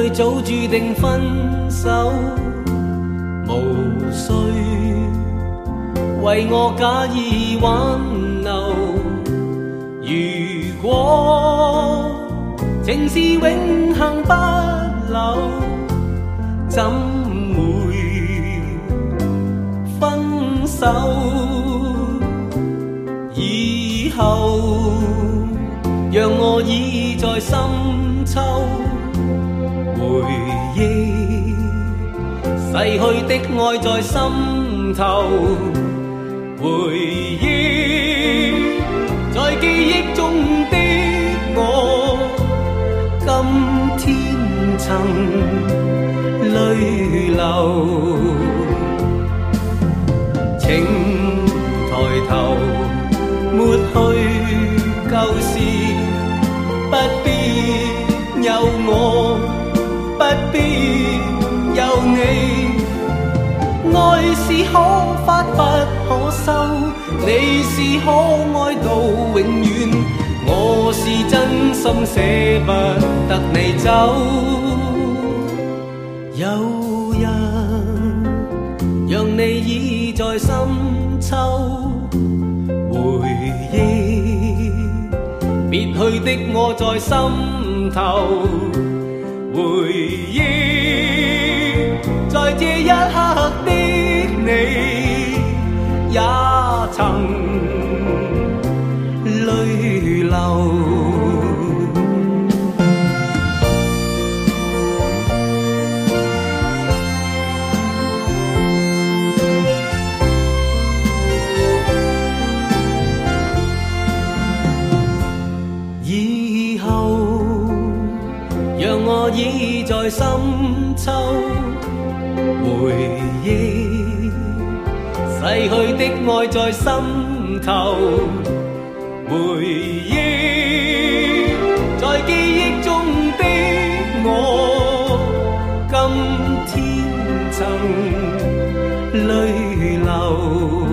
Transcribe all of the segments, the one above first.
里早注定分手，無需為我假意挽留。如果情是永恆不朽，怎會分手？以後讓我倚在深秋，回憶逝去的愛在心頭，回憶在記憶中的我，今天曾淚流。請抬頭抹去舊事，不必有我，不必有你。愛是可發不可收，你是可愛到永遠，我是真心捨不得你走。有日讓你倚在深秋，回憶別去的我在心頭，回憶在這一刻的你，也曾淚流。以後讓我倚在深秋，回憶逝去的愛在心頭，回憶在記憶中的我，今天曾淚流。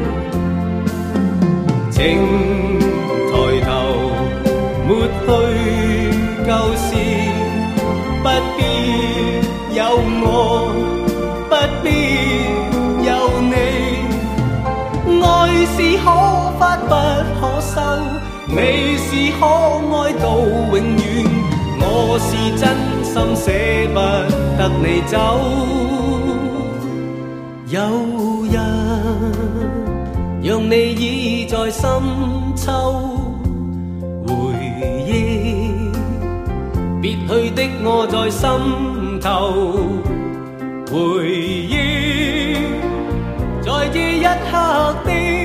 請抬頭抹去舊事，不必有我，不必有你。愛是可發不可收，你是可愛到永遠，我是真心捨不得你走。有日讓你倚在深秋，回憶別去的我在心頭，回憶在這一刻的